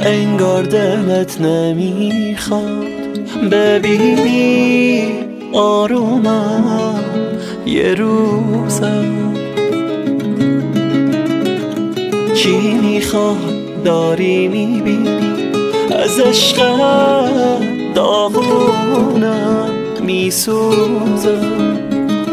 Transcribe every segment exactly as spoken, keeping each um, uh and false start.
انگار دلت نمیخواد ببینی آرومم یه روزم. چی میخواد داری میبینی از عشقت داغونم میسوزم.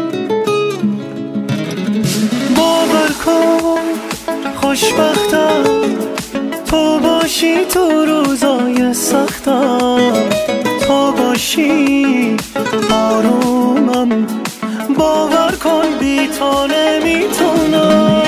باور کن خوشبختم تو باشی تو روزای سختم، تو باشی آرومم. باور کن بی تو نمیتونم.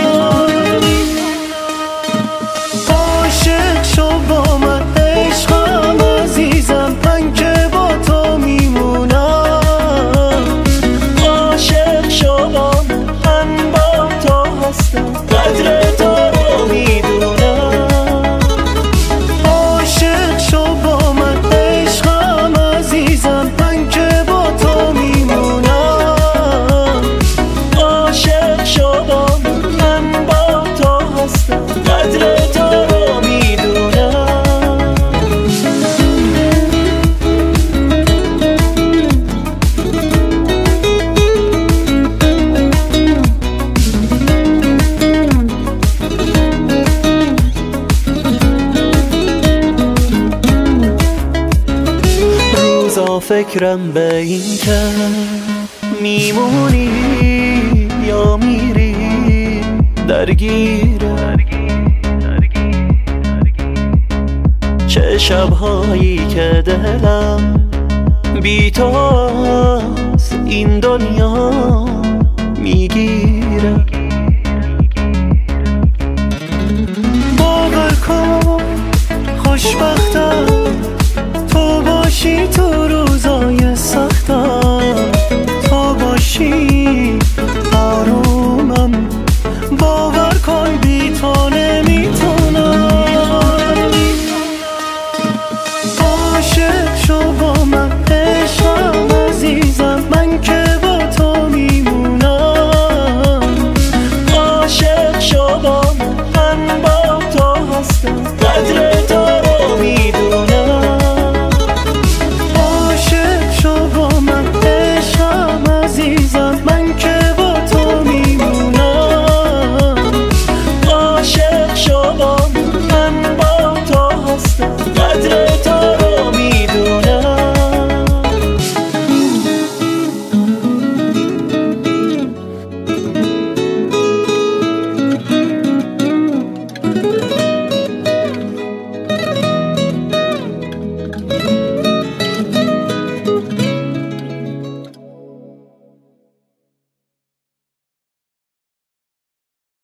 عاشق شو با من عشقم عزیزم، من که با تو میمونم. عاشق شو با من، من با تو هستم، قدر تو رو میدونم. عاشق شو با من عشقم عزیزم، من که با تو میمونم. عاشق شو با من، من با تو هستم، قدر تو رو میدونم. روزا فکرم به این که میمونی یا میری درگیره. چه شبهایی که دلم بی تو از این دنیا